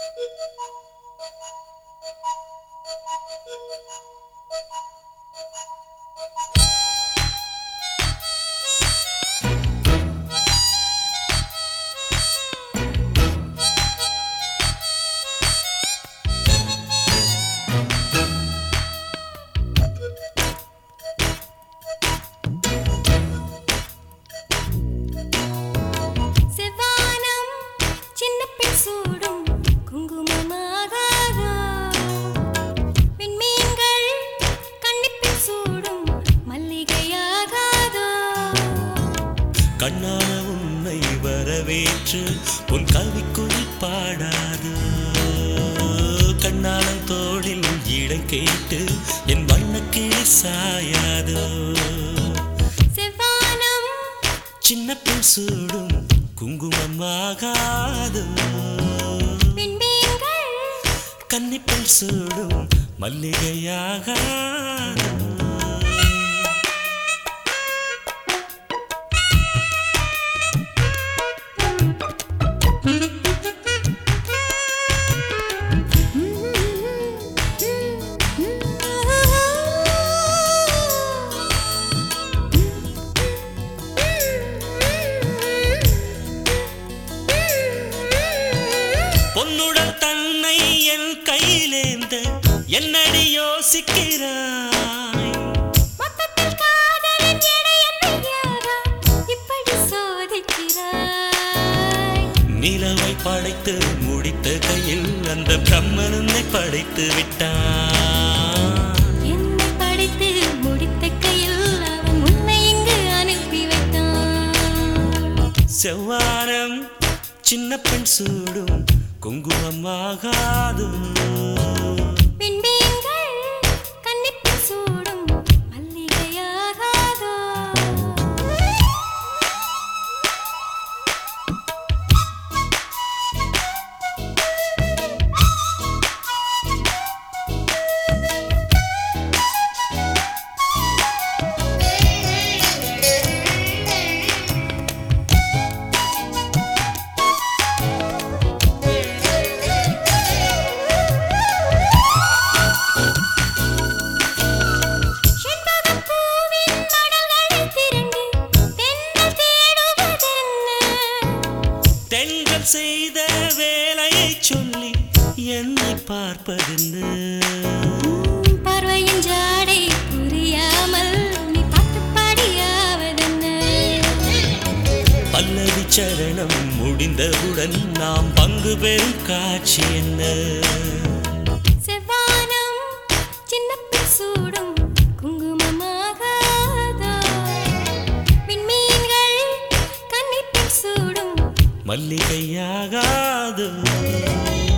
கண்ணான உன்னை வரவேற்று உன் கவிக்குள் பாடாது கண்ணாளம் தோளில் இடம் கேட்டு என் வண்ணக்கிளி சாயாது செவ்வானம் சின்ன பெண் சூடும் குங்குமமாகாது கன்னிப்பெண் சூடும் மல்லிகையாகாது பொன்னுடல் தன்னை என் கையிலேந்த என்னடி யோசிக்கிறாய் மொத்தத்தில் காதலின் எடை என்னையாரா இப்படி சோதிக்கிறாய் நிலவை படைத்து முடித்த கையில் அந்த பிரம்மன் உன்னை படைத்து விட்டான் என்னை படைத்து முடித்த கையில் அவன் உன்னை இங்கு அனுப்பி வைத்தான் செவ்வானம் சின்ன பெண் சூடும் குங்குமமாகாது கன்னிப்பெண் சூடும் மல்லிகையாகாதோ தென்றல் செய்த வேலையை சொல்லி என்னை பார்ப்பதென்று பார்வையின் ஜாடை புரியாமல் நீ பாட்டு பாடியாவதென்ன பல்லவி சரணம் முடிந்தவுடன் நாம் பங்கு பெறும் காட்சி என்ன செவ்வானம் சின்ன பெண் சூடும் குங்குமமாகாதோ விண்மீன்கள் கன்னிப்பெண் சூடும் மல்லிகையாகாது